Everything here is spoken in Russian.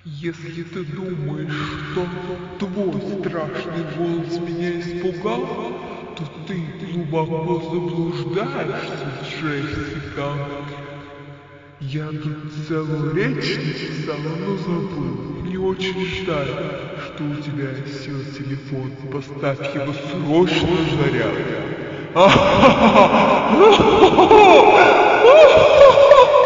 Если ты думаешь, что твой страшный голос меня испугал, то ты глубоко заблуждаешься, Джессика. Я тут целую речь написал, но забыл. Мне очень жаль, что у тебя сел телефон. Поставь его срочно на зарядку.